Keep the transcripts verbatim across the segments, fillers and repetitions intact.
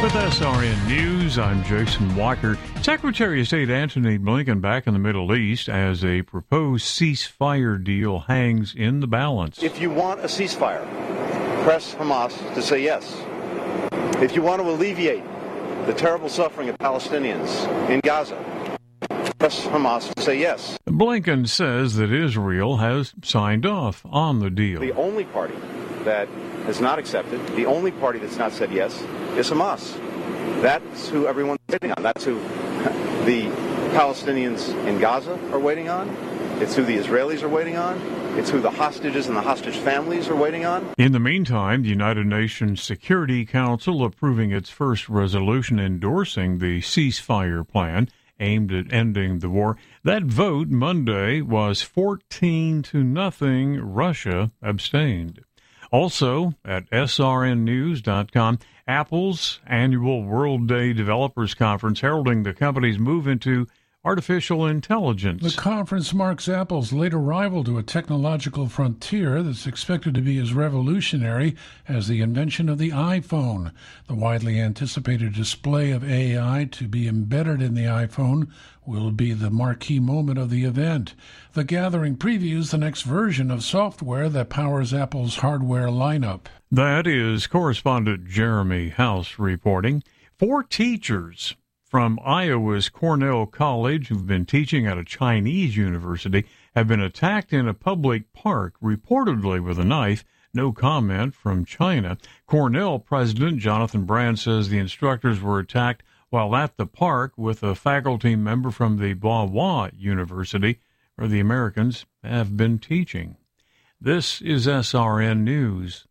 With S R N News, I'm Jason Walker. Secretary of State Antony Blinken back in the Middle East as a proposed ceasefire deal hangs in the balance. If you want a ceasefire, press Hamas to say yes. If you want to alleviate the terrible suffering of Palestinians in Gaza, press Hamas to say yes. Blinken says that Israel has signed off on the deal. The only party that has not accepted, the only party that's not said yes, is Hamas. That's who everyone's waiting on. That's who the Palestinians in Gaza are waiting on. It's who the Israelis are waiting on. It's who the hostages and the hostage families are waiting on. In the meantime, the United Nations Security Council approving its first resolution endorsing the ceasefire plan aimed at ending the war. That vote Monday was fourteen to nothing. Russia abstained. Also, at S R N news dot com, Apple's annual World Day Developers Conference heralding the company's move into artificial intelligence. The conference marks Apple's late arrival to a technological frontier that's expected to be as revolutionary as the invention of the iPhone. The widely anticipated display of A I to be embedded in the iPhone will be the marquee moment of the event. The gathering previews the next version of software that powers Apple's hardware lineup. That is correspondent Jeremy House reporting. Four teachers from Iowa's Cornell College, who've been teaching at a Chinese university, have been attacked in a public park, reportedly with a knife. No comment from China. Cornell President Jonathan Brand says the instructors were attacked while at the park with a faculty member from the Bahua University, where the Americans have been teaching. This is S R N News.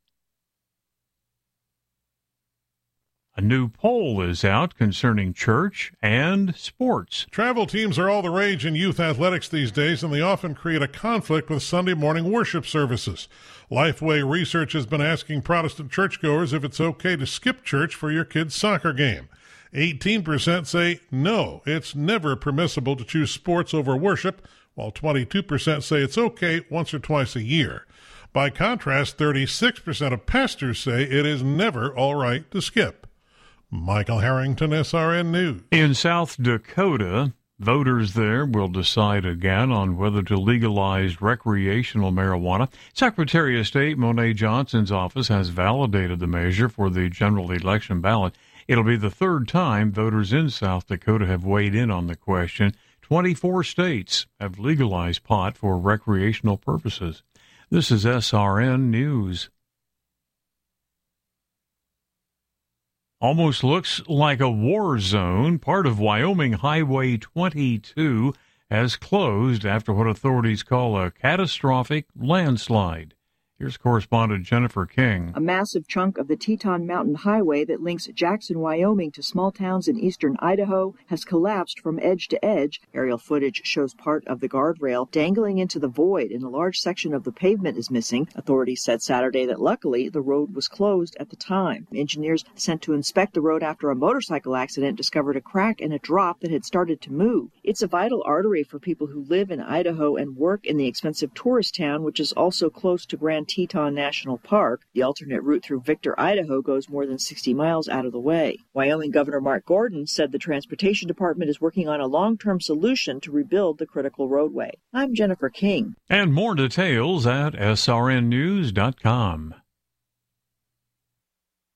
A new poll is out concerning church and sports. Travel teams are all the rage in youth athletics these days, and they often create a conflict with Sunday morning worship services. Lifeway Research has been asking Protestant churchgoers if it's okay to skip church for your kid's soccer game. eighteen percent say no, it's never permissible to choose sports over worship, while twenty-two percent say it's okay once or twice a year. By contrast, thirty-six percent of pastors say it is never all right to skip. Michael Harrington, S R N News. In South Dakota, voters there will decide again on whether to legalize recreational marijuana. Secretary of State Monet Johnson's office has validated the measure for the general election ballot. It'll be the third time voters in South Dakota have weighed in on the question. twenty-four states have legalized pot for recreational purposes. This is S R N News. Almost looks like a war zone. Part of Wyoming Highway twenty-two has closed after what authorities call a catastrophic landslide. Here's correspondent Jennifer King. A massive chunk of the Teton Mountain Highway that links Jackson, Wyoming to small towns in eastern Idaho has collapsed from edge to edge. Aerial footage shows part of the guardrail dangling into the void, and a large section of the pavement is missing. Authorities said Saturday that luckily the road was closed at the time. Engineers sent to inspect the road after a motorcycle accident discovered a crack and a drop that had started to move. It's a vital artery for people who live in Idaho and work in the expensive tourist town, which is also close to Grand Teton National Park. The alternate route through Victor, Idaho goes more than sixty miles out of the way. Wyoming Governor Mark Gordon said the Transportation Department is working on a long-term solution to rebuild the critical roadway. I'm Jennifer King. And more details at S R N news dot com.